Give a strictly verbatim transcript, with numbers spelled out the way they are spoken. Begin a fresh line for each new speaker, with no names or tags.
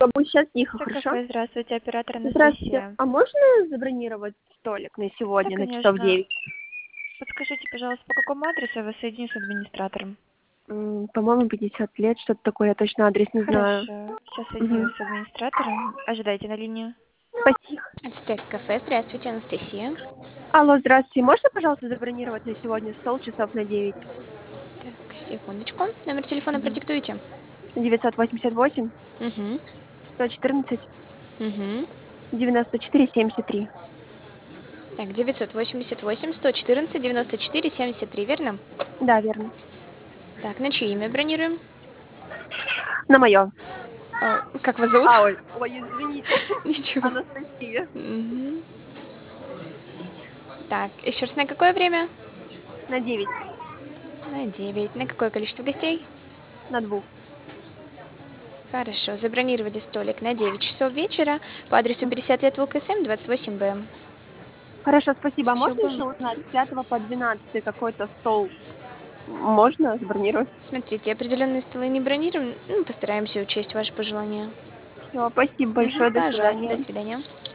Чтобы сейчас тихо,
Это
хорошо?
кафе, здравствуйте, оператор
Здравствуйте.
Анастасия.
А можно забронировать столик на
Да,
сегодня на часов
конечно.
девять?
Подскажите, пожалуйста, по какому адресу я вас соединю с администратором?
М, По-моему, пятьдесят лет, что-то такое, я точно адрес не знаю.
Хорошо. Сейчас соединю
Мгм.
вас с администратором. Ожидайте на линию.
Спасибо.
Ацтек кафе. Здравствуйте, Анастасия.
Алло, здравствуйте. Можно, пожалуйста, забронировать на сегодня стол часов на девять?
Так, секундочку. Номер телефона
Мгм.
продиктуйте.
девятьсот восемьдесят восемь
Угу.
сто четырнадцать
Угу.
девяносто четыре семьдесят три.
Так, девятьсот восемьдесят восемь сто четырнадцать девяносто четыре семьдесят три, верно?
Да, верно.
Так, на чье имя бронируем?
На мое.
А, как вас зовут?
А, ой, ой, извините.
Ничего.
Анастасия.
Мгм. Так, еще раз, на какое время?
На девять.
На девять. На какое количество гостей?
На двух.
Хорошо, забронировали столик на девять часов вечера по адресу
М.
пятьдесят лет Волк СМ, двадцать восемь Б.
Хорошо, спасибо. А
Все,
можно
будем.
еще узнать, с пятого по двенадцатый какой-то стол можно забронировать?
Смотрите, определенные столы не бронируем, ну, постараемся учесть ваши пожелания.
Все, спасибо
Угу,
большое. До
пожалуйста, до
свидания.
свидания.